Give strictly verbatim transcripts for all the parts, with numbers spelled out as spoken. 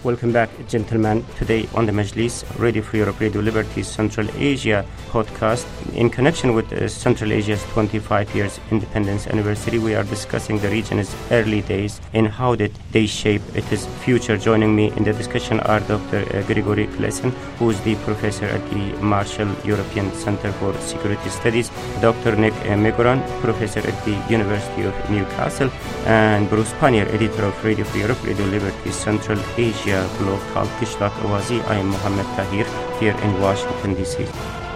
Welcome back, gentlemen. Today on the Majlis, Radio Free Europe, Radio Liberty Central Asia podcast. In connection with uh, Central Asia's twenty-five years independence anniversary, we are discussing the region's early days and how did they shape its future. Joining me in the discussion are Doctor Uh, Grigory Klesen, who is the professor at the Marshall European Center for Security Studies, Doctor Nick uh, Megoran, professor at the University of Newcastle, and Bruce Panier, editor of Radio Free Europe, Radio Liberty Central Asia blog called Kishlak Awazi. I am Mohammed Tahir here in Washington, D C.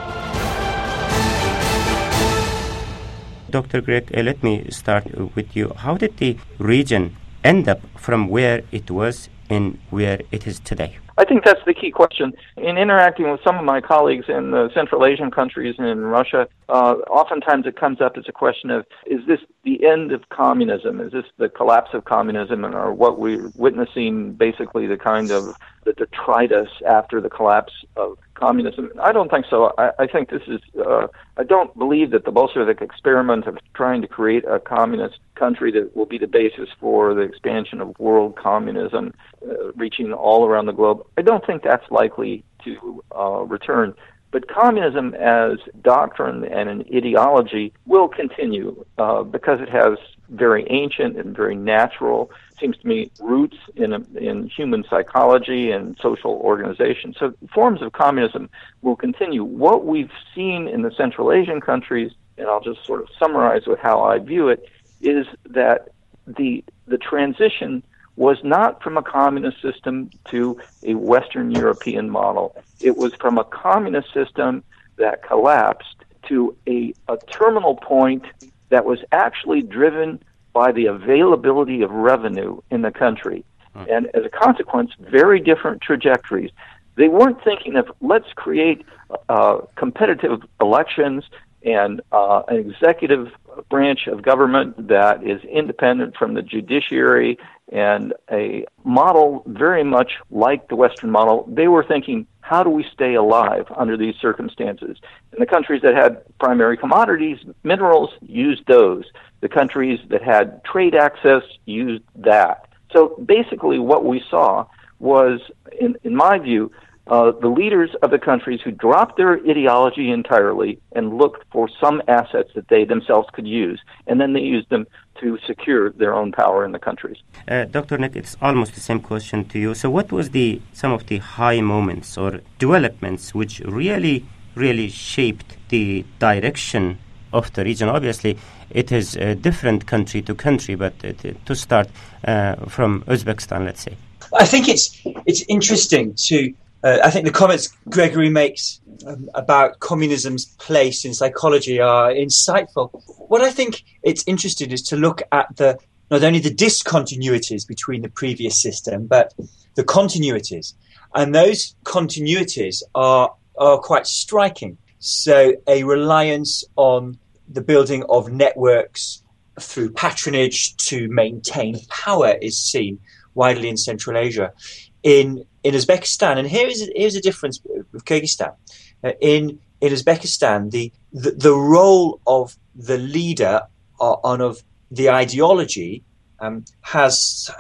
Doctor Greg, uh, let me start with you. How did the region end up from where it was and where it is today? I think that's the key question. In interacting with some of my colleagues in the Central Asian countries and in Russia, uh, oftentimes it comes up as a question of, is this the end of communism? Is this the collapse of communism? And are what we're witnessing basically the kind of the detritus after the collapse of communism? I don't think so. I, I think this is, uh, I don't believe that the Bolshevik experiment of trying to create a communist country that will be the basis for the expansion of world communism, uh, reaching all around the globe, I don't think that's likely to uh, return. But communism as doctrine and an ideology will continue uh, because it has very ancient and very natural, seems to me, roots in, in human psychology and social organization. So forms of communism will continue. What we've seen in the Central Asian countries, and I'll just sort of summarize with how I view it, is that the the transition was not from a communist system to a Western European model. It was from a communist system that collapsed to a, a terminal point that was actually driven by the availability of revenue in the country. Hmm. And as a consequence, very different trajectories. They weren't thinking of, let's create uh, competitive elections and uh, an executive branch of government that is independent from the judiciary and a model very much like the Western model. They were thinking, how do we stay alive under these circumstances? And the countries that had primary commodities, minerals, used those. The countries that had trade access used that. So basically what we saw was, in, in my view, Uh, the leaders of the countries who dropped their ideology entirely and looked for some assets that they themselves could use, and then they used them to secure their own power in the countries. Uh, Doctor Nick, it's almost the same question to you. So what was the some of the high moments or developments which really, really shaped the direction of the region? Obviously, it is a different country to country, but uh, to start uh, from Uzbekistan, let's say. I think it's it's interesting to Uh, I think the comments Gregory makes um, about communism's place in psychology are insightful. What I think it's interesting is to look at the not only the discontinuities between the previous system, but the continuities. And those continuities are, are quite striking. So a reliance on the building of networks through patronage to maintain power is seen widely in Central Asia. In in Uzbekistan, and here is here's a difference with Kyrgyzstan. Uh, in in Uzbekistan, the, the the role of the leader uh, and of the ideology um, has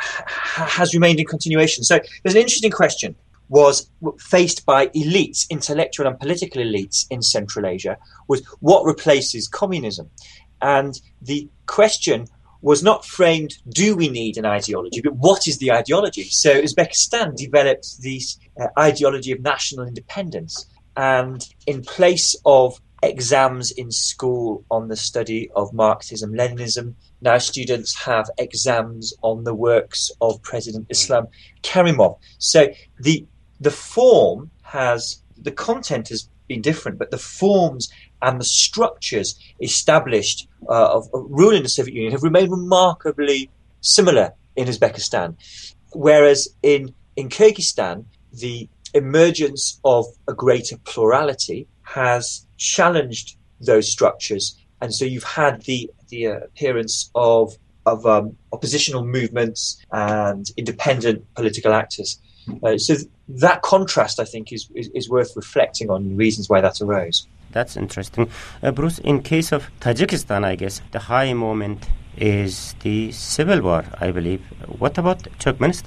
has remained in continuation. So there's an interesting question was faced by elites, intellectual and political elites in Central Asia, was what replaces communism, and the question was not framed, do we need an ideology, but what is the ideology? So Uzbekistan developed this uh, ideology of national independence. And in place of exams in school on the study of Marxism, Leninism, now students have exams on the works of President Islam Karimov. So the the form has, the content has been different, but the forms and the structures established uh, of, of rule in the Soviet Union have remained remarkably similar in Uzbekistan. Whereas in, in Kyrgyzstan, the emergence of a greater plurality has challenged those structures. And so you've had the, the uh, appearance of, of um, oppositional movements and independent political actors. Uh, so th- that contrast, I think, is, is, is worth reflecting on reasons why that arose. That's interesting. Uh, Bruce, in case of Tajikistan, I guess, the high moment is the civil war, I believe. What about Turkmenistan?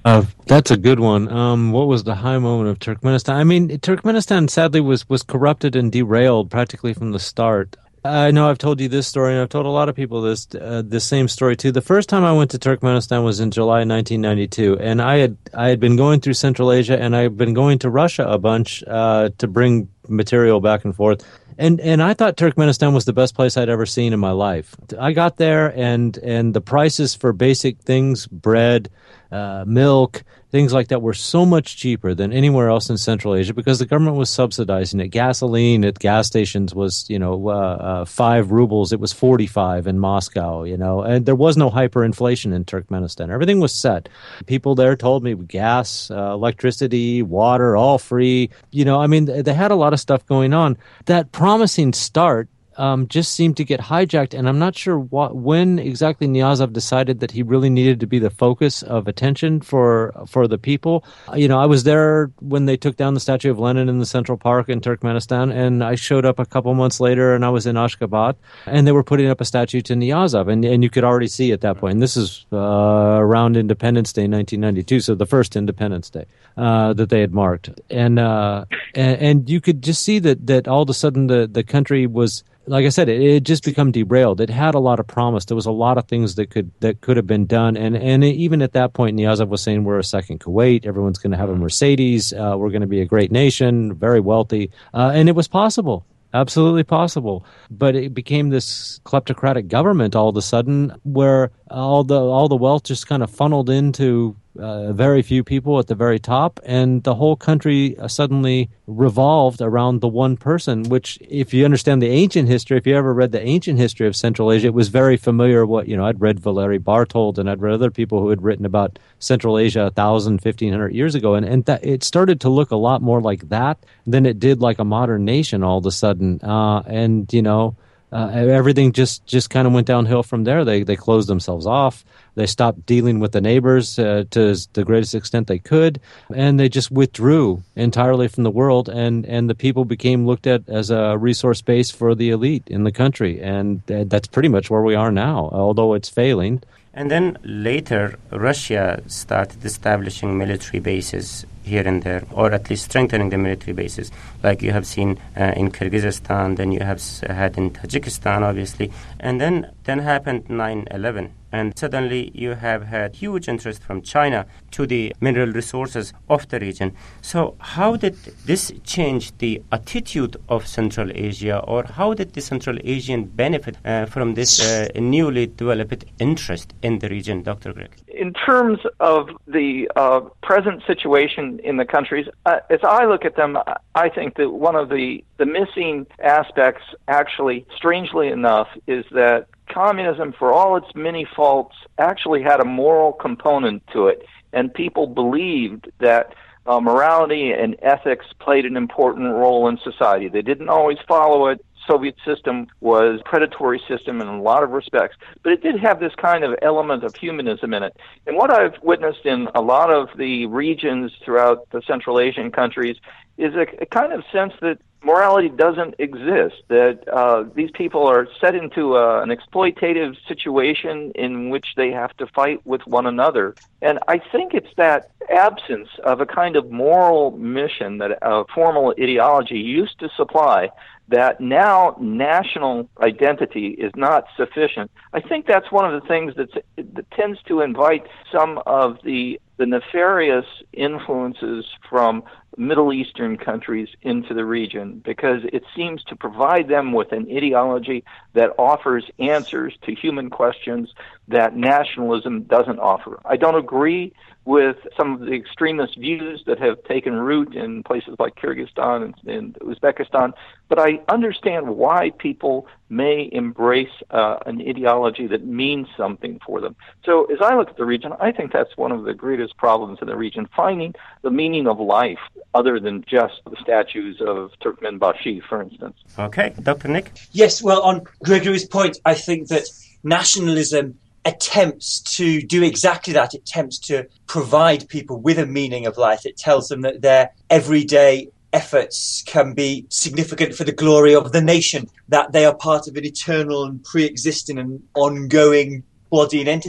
Uh, that's a good one. Um, what was the high moment of Turkmenistan? I mean, Turkmenistan sadly was, was corrupted and derailed practically from the start. I know I've told you this story, and I've told a lot of people this uh, the same story too. The first time I went to Turkmenistan was in July nineteen ninety-two, and I had I had been going through Central Asia, and I had been going to Russia a bunch uh, to bring material back and forth. And and I thought Turkmenistan was the best place I'd ever seen in my life. I got there, and and the prices for basic things, bread, uh, milk, things like that, were so much cheaper than anywhere else in Central Asia because the government was subsidizing it. Gasoline at gas stations was, you know, uh, uh, five rubles. It was forty-five in Moscow, you know, and there was no hyperinflation in Turkmenistan. Everything was set. People there told me gas, uh, electricity, water, all free. You know, I mean, they had a lot of stuff going on. That promising start um, just seemed to get hijacked, and I'm not sure what, when exactly Niyazov decided that he really needed to be the focus of attention for for the people. You know, I was there when they took down the statue of Lenin in the Central Park in Turkmenistan, and I showed up a couple months later, and I was in Ashgabat, and they were putting up a statue to Niyazov, and, and you could already see at that point, and this is uh, around Independence Day nineteen ninety-two, so the first Independence Day uh, that they had marked. And, uh, and and you could just see that, that all of a sudden the, the country was, like I said, it had just become derailed. It had a lot of promise. There was a lot of things that could that could have been done. And and even at that point, Niyazov was saying, we're a second Kuwait. Everyone's going to have a Mercedes. Uh, we're going to be a great nation, very wealthy. Uh, and it was possible. Absolutely possible. But it became this kleptocratic government all of a sudden where all the all the wealth just kind of funneled into uh, very few people at the very top, and the whole country uh, suddenly revolved around the one person, which, if you understand the ancient history, if you ever read the ancient history of Central Asia, it was very familiar. What, you know, I'd read Valery Bartold, and I'd read other people who had written about Central Asia a thousand, fifteen hundred years ago, and, and that, it started to look a lot more like that than it did like a modern nation all of a sudden. Uh, and, you know, Uh, everything just, just kind of went downhill from there. They they closed themselves off. They stopped dealing with the neighbors uh, to the greatest extent they could, and they just withdrew entirely from the world. And, and the people became looked at as a resource base for the elite in the country. And uh, that's pretty much where we are now, although it's failing. And then later, Russia started establishing military bases here and there, or at least strengthening the military bases, like you have seen uh, in Kyrgyzstan, then you have had in Tajikistan, obviously. And then, then happened nine eleven. And suddenly you have had huge interest from China to the mineral resources of the region. So how did this change the attitude of Central Asia, or how did the Central Asian benefit uh, from this uh, newly developed interest in the region, Doctor Greg? In terms of the uh, present situation in the countries, uh, as I look at them, I think that one of the, the missing aspects, actually, strangely enough, is that communism, for all its many faults, actually had a moral component to it, and people believed that uh, morality and ethics played an important role in society. They didn't always follow it. Soviet system was a predatory system in a lot of respects, but it did have this kind of element of humanism in it. And what I've witnessed in a lot of the regions throughout the Central Asian countries is a, a kind of sense that morality doesn't exist, that uh, these people are set into a, an exploitative situation in which they have to fight with one another. And I think it's that absence of a kind of moral mission that a formal ideology used to supply, that now national identity is not sufficient. I think that's one of the things that's, that tends to invite some of the, the nefarious influences from Middle Eastern countries into the region, because it seems to provide them with an ideology that offers answers to human questions that nationalism doesn't offer. I don't agree with some of the extremist views that have taken root in places like Kyrgyzstan and, and Uzbekistan, but I understand why people may embrace uh, an ideology that means something for them. So as I look at the region, I think that's one of the greatest problems in the region, finding the meaning of life other than just the statues of Turkmenbashi, for instance. Okay, Doctor Nick? Yes, well, on Gregory's point, I think that nationalism attempts to do exactly that. It attempts to provide people with a meaning of life. It tells them that their everyday efforts can be significant for the glory of the nation, that they are part of an eternal and pre-existing and ongoing body and entity.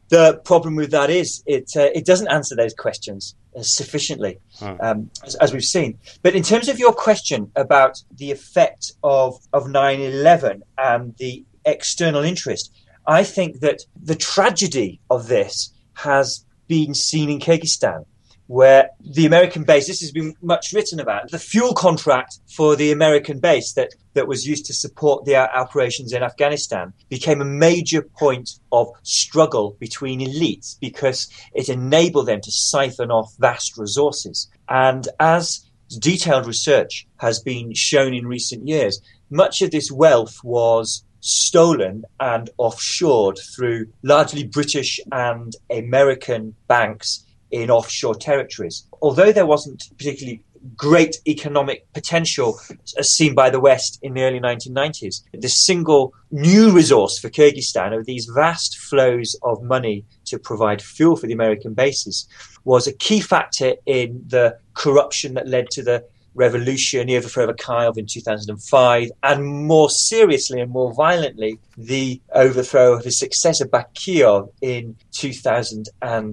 The problem with that is it uh, it doesn't answer those questions uh, sufficiently, hmm. um, as, as we've seen. But in terms of your question about the effect of, of nine eleven and the external interest, I think that the tragedy of this has been seen in Kyrgyzstan, where the American base, this has been much written about, the fuel contract for the American base that, that was used to support the operations in Afghanistan became a major point of struggle between elites because it enabled them to siphon off vast resources. And as detailed research has been shown in recent years, much of this wealth was stolen and offshored through largely British and American banks in offshore territories. Although there wasn't particularly great economic potential as seen by the West in the early nineteen nineties, the single new resource for Kyrgyzstan are these vast flows of money to provide fuel for the American bases was a key factor in the corruption that led to the revolution, the overthrow of Akayev in two thousand five, and more seriously and more violently, the overthrow of his successor Bakiev in two thousand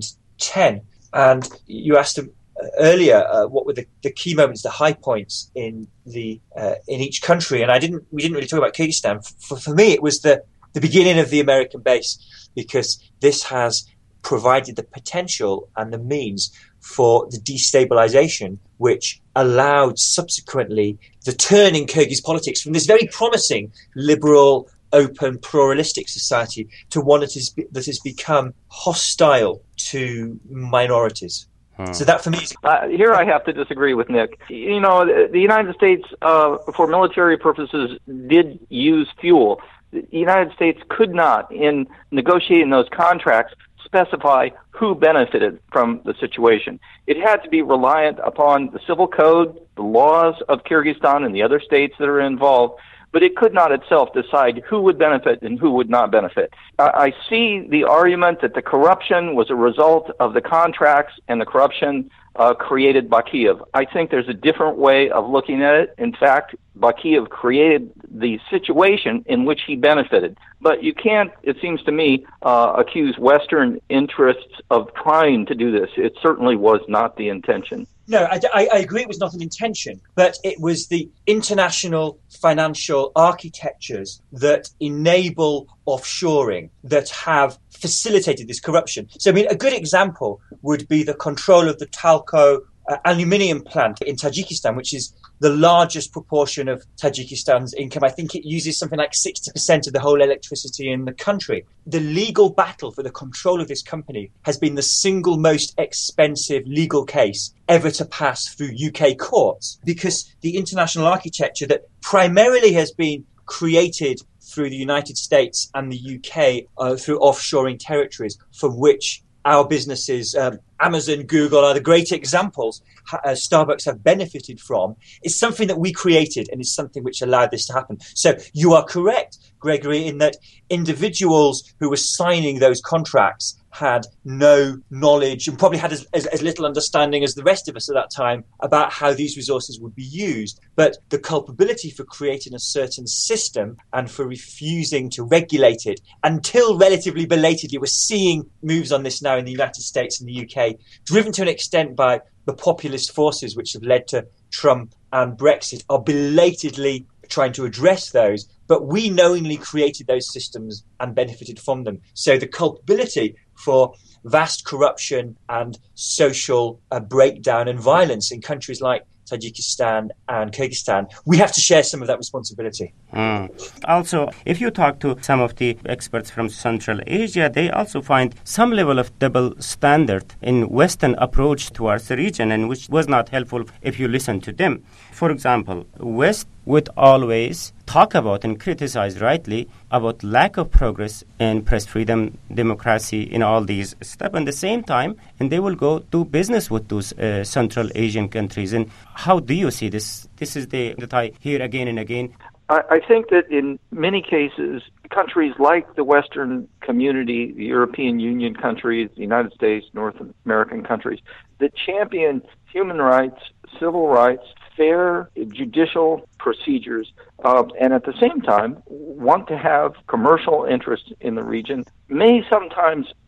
ten. And you asked him earlier uh, what were the, the key moments, the high points in the uh, in each country, and I didn't. We didn't really talk about Kyrgyzstan. For, for me, it was the the beginning of the American base, because this has provided the potential and the means for the destabilization, which allowed subsequently the turn in Kyrgyz politics from this very promising liberal, open, pluralistic society to one that is that has become hostile to minorities. Hmm. So that for me is... Uh, here I have to disagree with Nick. You know, the, the United States, uh, for military purposes, did use fuel. The United States could not, in negotiating those contracts, specify who benefited from the situation. It had to be reliant upon the civil code, the laws of Kyrgyzstan and the other states that are involved, but it could not itself decide who would benefit and who would not benefit. I see the argument that the corruption was a result of the contracts and the corruption uh, created Bakiev. I think there's a different way of looking at it. In fact, Bakiev created the situation in which he benefited. But you can't, it seems to me, uh, accuse Western interests of trying to do this. It certainly was not the intention. No, I, I agree it was not an intention, but it was the international financial architectures that enable offshoring that have facilitated this corruption. So, I mean, a good example would be the control of the Talco uh, aluminium plant in Tajikistan, which is the largest proportion of Tajikistan's income. I think it uses something like sixty percent of the whole electricity in the country. The legal battle for the control of this company has been the single most expensive legal case ever to pass through U K courts, because the international architecture that primarily has been created through the United States and the U K uh, through offshoring territories, from which our businesses, um, Amazon, Google are the great examples, uh, Starbucks have benefited from, is something that we created and is something which allowed this to happen. So you are correct, Gregory, in that individuals who were signing those contracts had no knowledge and probably had as, as, as little understanding as the rest of us at that time about how these resources would be used. But the culpability for creating a certain system and for refusing to regulate it until relatively belatedly, we're seeing moves on this now in the United States and the U K, driven to an extent by the populist forces which have led to Trump and Brexit, are belatedly trying to address those. But we knowingly created those systems and benefited from them. So the culpability for vast corruption and social uh, breakdown and violence in countries like Tajikistan and Kyrgyzstan, we have to share some of that responsibility. Mm. Also, if you talk to some of the experts from Central Asia, they also find some level of double standard in Western approach towards the region, and which was not helpful if you listen to them. For example, West would always talk about and criticize rightly about lack of progress in press freedom, democracy, in all these stuff. At the same time, and they will go do business with those uh, Central Asian countries. And how do you see this? This is the that I hear again and again. I, I think that in many cases, countries like the Western community, the European Union countries, the United States, North American countries, that champion human rights, civil rights, fair judicial procedures, uh, and at the same time want to have commercial interest in the region, may sometimes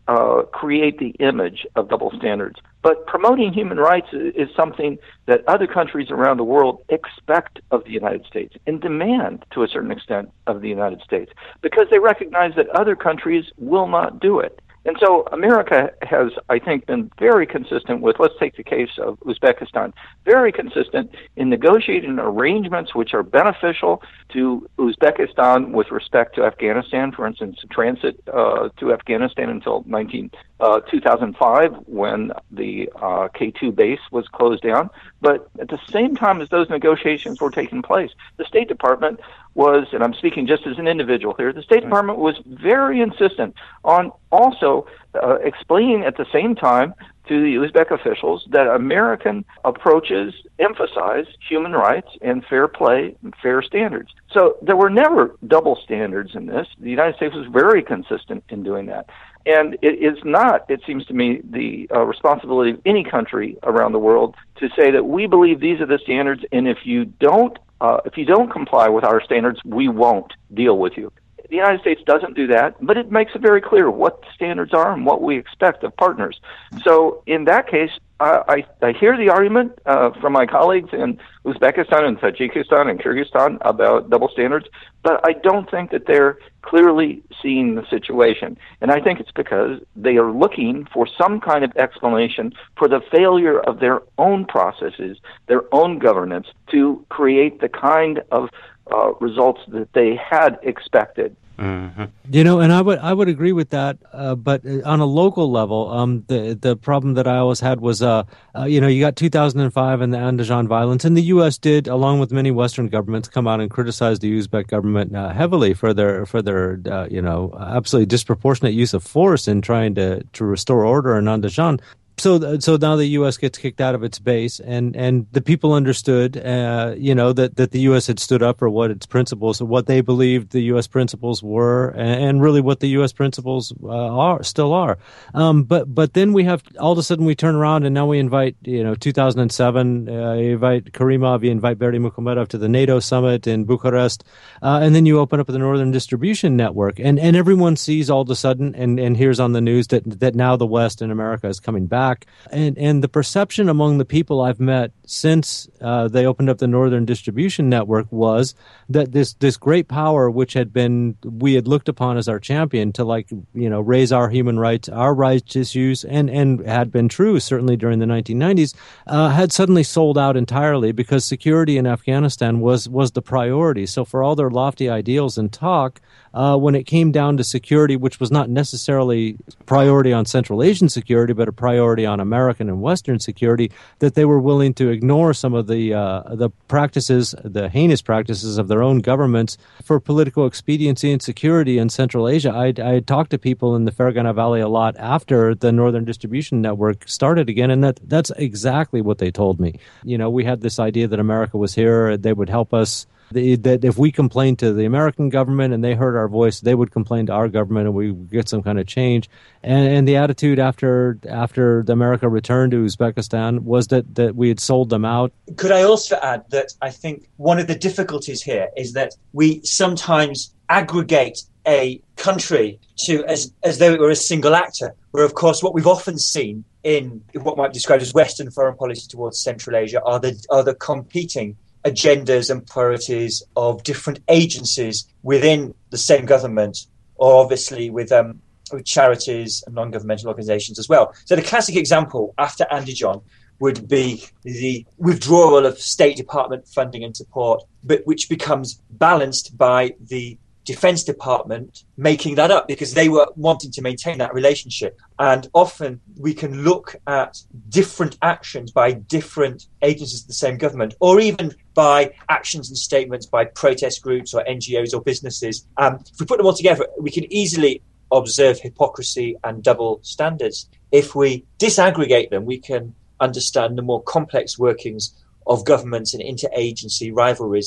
uh, create the image of double standards. But promoting human rights is something that other countries around the world expect of the United States and demand to a certain extent of the United States because they recognize that other countries will not do it. And so America has, I think, been very consistent with, let's take the case of Uzbekistan, very consistent in negotiating arrangements which are beneficial to Uzbekistan with respect to Afghanistan, for instance, transit uh, to Afghanistan until nineteen, uh, two thousand five when the uh, K two base was closed down. But at the same time as those negotiations were taking place, the State Department was, and I'm speaking just as an individual here, the State Department was very insistent on also uh, explaining at the same time to the Uzbek officials that American approaches emphasize human rights and fair play and fair standards. So there were never double standards in this. The United States was very consistent in doing that. And it is not, it seems to me, the uh, responsibility of any country around the world to say that we believe these are the standards, and if you don't Uh, if you don't comply with our standards, we won't deal with you. The United States doesn't do that, but it makes it very clear what the standards are and what we expect of partners. So in that case, I, I, I hear the argument uh, from my colleagues in Uzbekistan and Tajikistan and Kyrgyzstan about double standards, but I don't think that they're clearly seeing the situation. And I think it's because they are looking for some kind of explanation for the failure of their own processes, their own governance, to create the kind of uh, results that they had expected. Mm-hmm. You know, and I would I would agree with that, uh, but on a local level, um, the the problem that I always had was, uh, uh, you know, you got two thousand five and the Andijan violence, and the U S did, along with many Western governments, come out and criticize the Uzbek government uh, heavily for their for their uh, you know absolutely disproportionate use of force in trying to to restore order in Andijan. So, so now the U S gets kicked out of its base, and, and the people understood, uh, you know, that, that the U S had stood up for what its principles, what they believed the U S principles were, and, and really what the U S principles uh, are, still are. Um, but, but then we have, all of a sudden we turn around and now we invite, you know, two thousand seven, uh, you invite Karimov, you invite Berdimuhamedov to the NATO summit in Bucharest, uh, and then you open up the Northern Distribution Network, and, and everyone sees all of a sudden and, and hears on the news that, that now the West and America is coming back. And and the perception among the people I've met since uh, they opened up the Northern Distribution Network was that this this great power, which had been we had looked upon as our champion to, like, you know, raise our human rights, our rights issues, and and had been true certainly during the nineteen nineties, uh, had suddenly sold out entirely because security in Afghanistan was was the priority. So for all their lofty ideals and talk, uh, when it came down to security, which was not necessarily priority on Central Asian security, but a priority on American and Western security, that they were willing to ignore some of the uh, the practices, the heinous practices of their own governments for political expediency and security in Central Asia. I, I talked to people in the Fergana Valley a lot after the Northern Distribution Network started again, and that that's exactly what they told me. You know, we had this idea that America was here, they would help us. The, that if we complained to the American government and they heard our voice, they would complain to our government and we would get some kind of change. And, and the attitude after after America returned to Uzbekistan was that, that we had sold them out. Could I also add that I think one of the difficulties here is that we sometimes aggregate a country to as, as though it were a single actor, where, of course, what we've often seen in what might be described as Western foreign policy towards Central Asia are the are the competing agendas and priorities of different agencies within the same government, or obviously with, um, with charities and non-governmental organizations as well. So the classic example after Andijan would be the withdrawal of State Department funding and support, but which becomes balanced by the Defense Department making that up because they were wanting to maintain that relationship. And often we can look at different actions by different agencies of the same government, or even by actions and statements by protest groups or N G Os or businesses. Um, if we put them all together, we can easily observe hypocrisy and double standards. If we disaggregate them, we can understand the more complex workings of governments and interagency rivalries that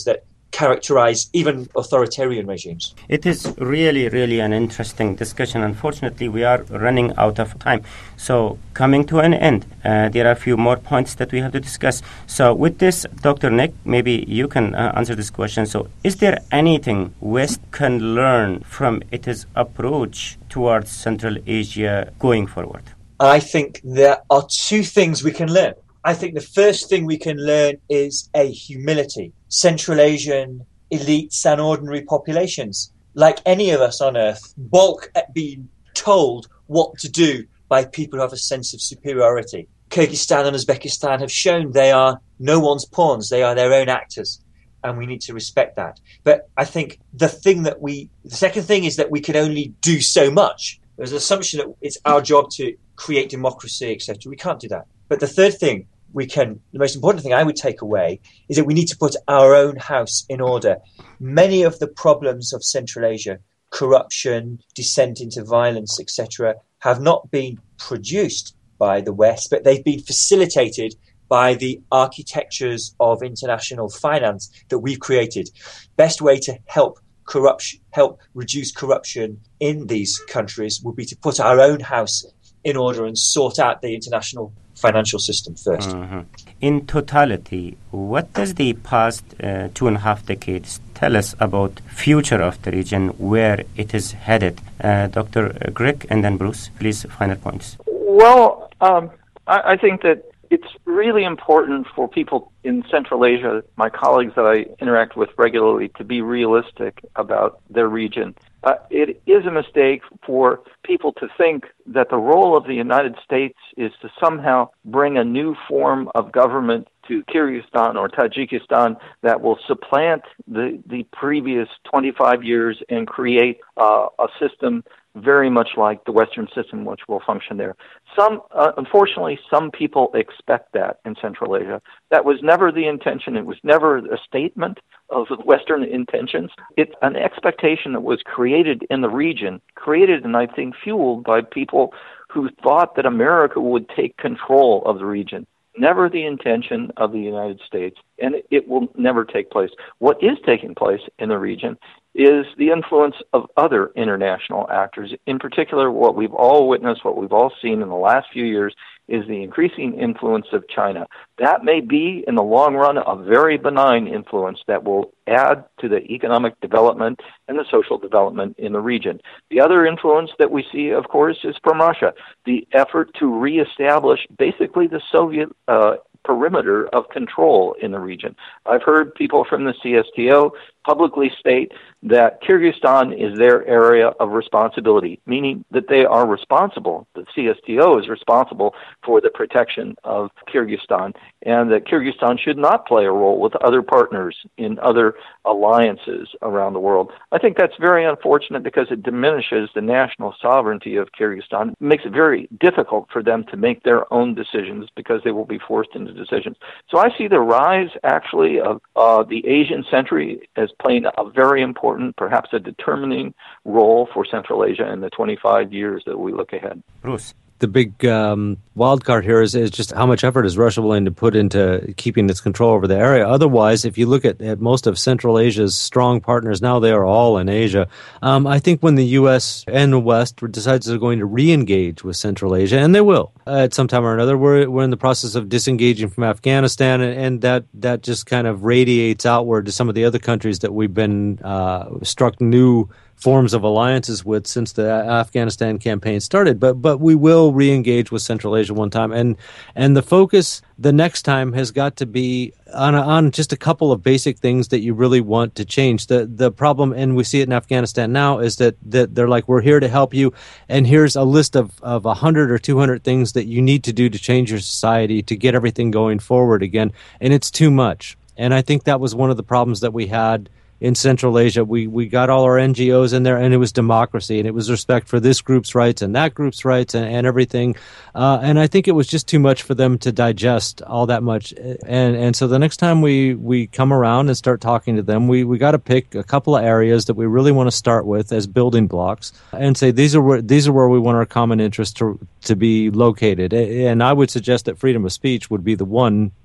characterize even authoritarian regimes. It is really, really an interesting discussion. Unfortunately, we are running out of time. So, coming to an end, uh, there are a few more points that we have to discuss. So, with this, Doctor Nick, maybe you can uh, answer this question. So, is there anything West can learn from its approach towards Central Asia going forward? I think there are two things we can learn. I think the first thing we can learn is a humility. Central Asian elites and ordinary populations, like any of us on Earth, balk at being told what to do by people who have a sense of superiority. Kyrgyzstan and Uzbekistan have shown they are no one's pawns. They are their own actors, and we need to respect that. But I think the thing that we, the second thing is that we can only do so much. There's an assumption that it's our job to create democracy, et cetera. We can't do that. But the third thing we can, the most important thing I would take away is that we need to put our own house in order. Many of the problems of Central Asia, corruption, descent into violence, et cetera, have not been produced by the West, but they've been facilitated by the architectures of international finance that we've created. Best way to help corruption, help reduce corruption in these countries would be to put our own house in order and sort out the international financial system first. Mm-hmm. In totality, what does the past uh, two and a half decades tell us about future of the region, where it is headed? Uh, Doctor Grech and then Bruce, please, final points. Well, um, I, I think that it's really important for people in Central Asia, my colleagues that I interact with regularly, to be realistic about their region. Uh, it is a mistake for people to think that the role of the United States is to somehow bring a new form of government to Kyrgyzstan or Tajikistan that will supplant the, the previous twenty-five years and create uh, a system very much like the Western system, which will function there. Some, uh, unfortunately, some people expect that in Central Asia. That was never the intention. It was never a statement of Western intentions. It's an expectation that was created in the region, created and I think fueled by people who thought that America would take control of the region. Never the intention of the United States, and it will never take place. What is taking place in the region is the influence of other international actors. In particular, what we've all witnessed, what we've all seen in the last few years is the increasing influence of China. That may be, in the long run, a very benign influence that will add to the economic development and the social development in the region. The other influence that we see, of course, is from Russia. The effort to reestablish basically the Soviet uh, perimeter of control in the region. I've heard people from the C S T O publicly state that Kyrgyzstan is their area of responsibility, meaning that they are responsible, the C S T O is responsible for the protection of Kyrgyzstan, and that Kyrgyzstan should not play a role with other partners in other alliances around the world. I think that's very unfortunate because it diminishes the national sovereignty of Kyrgyzstan. It makes it very difficult for them to make their own decisions because they will be forced into decisions. So I see the rise, actually, of uh, the Asian century as playing a very important, perhaps a determining role for Central Asia in the twenty-five years that we look ahead. Bruce. The big um, wild card here is, is just how much effort is Russia willing to put into keeping its control over the area. Otherwise, if you look at, at most of Central Asia's strong partners now, they are all in Asia. Um, I think when the U S and the West decides they're going to re-engage with Central Asia, and they will uh, at some time or another, we're, we're in the process of disengaging from Afghanistan, and, and that, that just kind of radiates outward to some of the other countries that we've been uh, struck new forms of alliances with since the Afghanistan campaign started, but but we will re-engage with Central Asia one time, and and the focus the next time has got to be on a, on just a couple of basic things that you really want to change. The the problem, and we see it in Afghanistan now, is that that they're like, we're here to help you, and here's a list of of a hundred or two hundred things that you need to do to change your society to get everything going forward again, and it's too much. And I think that was one of the problems that we had in Central Asia. We we got all our N G Os in there, and it was democracy, and it was respect for this group's rights and that group's rights and, and everything. Uh, and I think it was just too much for them to digest all that much. And and so the next time we, we come around and start talking to them, we, we got to pick a couple of areas that we really want to start with as building blocks and say these are where these are where we want our common interests to to be located. And I would suggest that freedom of speech would be the one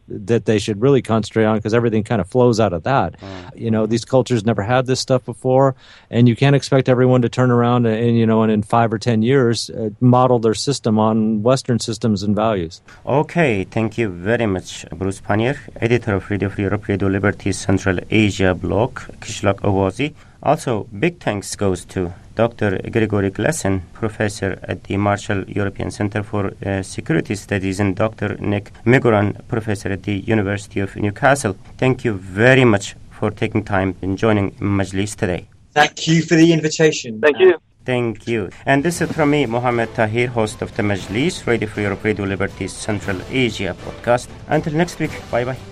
that they should really concentrate on, because everything kind of flows out of that. Mm. You know, these cultures never had this stuff before, and you can't expect everyone to turn around and, and you know, and in five or ten years uh, model their system on Western systems and values. Okay, thank you very much, Bruce Pannier, editor of Radio Free Europe, Radio Liberty's Central Asia blog, Qishloq Ovozi. Also, big thanks goes to Doctor Grigory Glessin, professor at the Marshall European Center for uh, Security Studies, and Doctor Nick Miguran, professor at the University of Newcastle. Thank you very much for taking time and joining Majlis today. Thank you for the invitation. Thank you. Thank you. And this is from me, Mohammed Tahir, host of the Majlis, Radio Free Europe, Radio Liberty's Central Asia podcast. Until next week, bye-bye.